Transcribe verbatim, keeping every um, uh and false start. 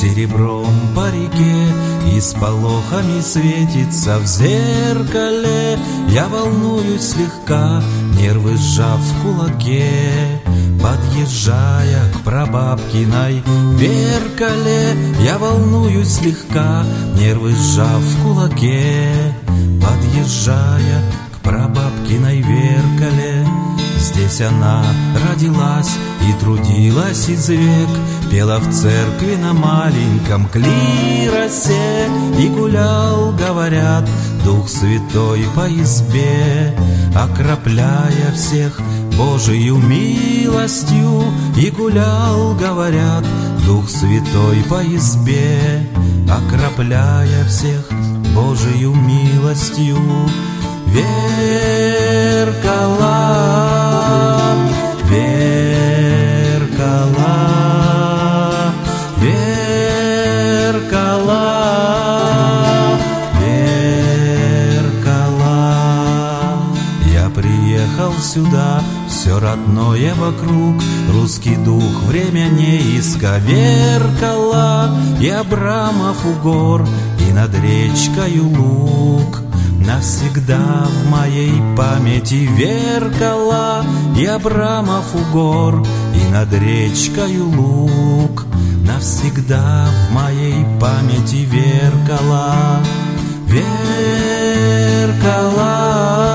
серебром по реке и с полохами светится в зеркале. Я волнуюсь слегка, нервы сжав в кулаке, подъезжая к прабабкиной Веркале. Я волнуюсь слегка, нервы сжав в кулаке, подъезжая к прабабкиной Веркале. Здесь она родилась и трудилась из век, пела в церкви на маленьком клиросе, и гулял, говорят, Дух Святой по избе, окропляя всех Божию милостью. И гулял, говорят, Дух Святой по избе, окропляя всех Божию милостью. Веркала, Веркала, Веркала, Веркала. Я приехал сюда, все родное вокруг, русский дух время не исковеркала. И Абрамов угор, и над речкою луг навсегда в моей памяти Веркала. И Абрамов угор, и над речкою луг навсегда в моей памяти Веркала. Веркала.